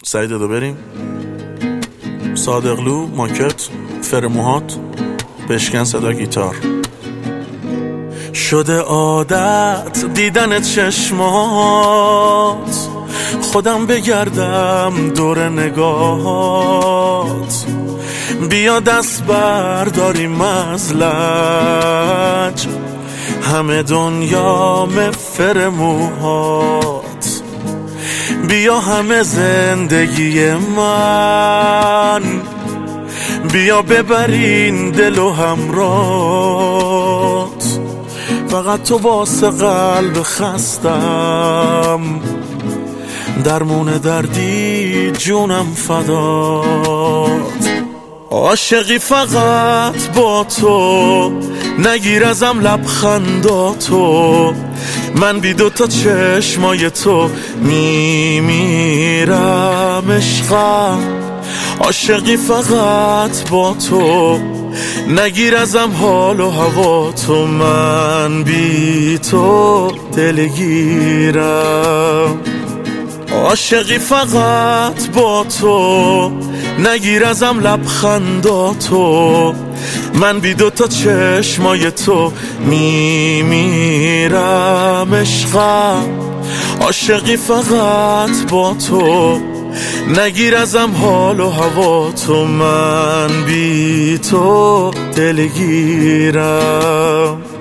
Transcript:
سعید دادا بریم. صادقلو، ماکت، فرموهات، بشکن صدا گیتار. شده عادت دیدن چشمات، خودم بگردم دور نگاهات. بیا دست برداریم از لج، همه دنیا مفر موهات. بیا همه زندگی من، بیا ببرین دل و همرات. فقط تو واسه قلب خستم، درمون دردی جونم فدات. عاشقی فقط با تو، نگیر ازم لبخنداتو. من بی دوتا چشمای تو میمیرم عشقم. عاشقی فقط با تو، نگیر ازم حال و هوا تو. من بی تو دلگیرم. عاشقی فقط با تو، نگیر ازم لبخنداتو. من بی دوتا چشمای تو میمیرم عشقم. عاشقی فقط با تو، نگیر ازم حال و هوا تو. من بی تو دلگیرم.